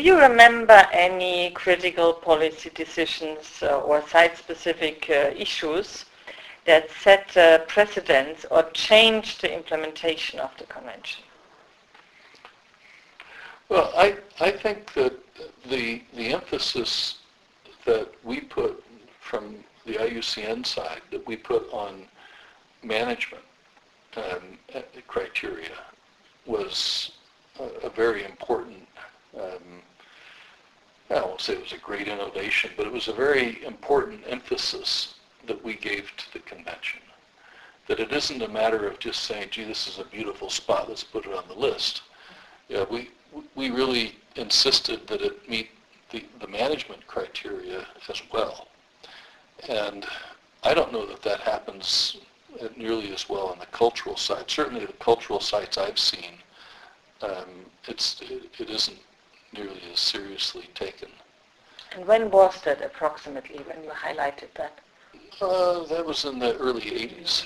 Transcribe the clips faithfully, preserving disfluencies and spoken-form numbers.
you remember any critical policy decisions uh, or site-specific uh, issues that set uh, precedents or changed the implementation of the convention? Well, I, I think that the, the emphasis that we put from the I U C N side, that we put on management um, criteria was a, a very important, um, I won't say it was a great innovation, but it was a very important emphasis that we gave to the convention. That it isn't a matter of just saying, gee, this is a beautiful spot, let's put it on the list. Yeah, we, we really insisted that it meet the, the management criteria as well. And I don't know that that happens nearly as well on the cultural side. Certainly the cultural sites I've seen, um, it's, it, it isn't nearly as seriously taken. And when was that approximately, when you highlighted that? Uh, that was in the early eighties.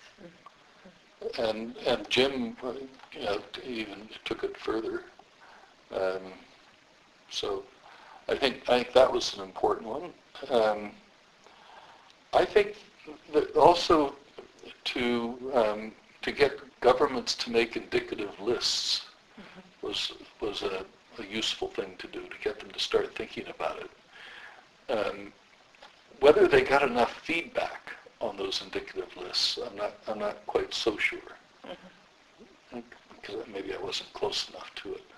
And, and Jim uh, you know, even took it further. Um, so I think, I think that was an important one. Um, I think that also to um, to get governments to make indicative lists mm-hmm. was was a, a useful thing to do, to get them to start thinking about it. Um, whether they got enough feedback on those indicative lists, I'm not I'm not quite so sure. Mm-hmm. Because maybe I wasn't close enough to it.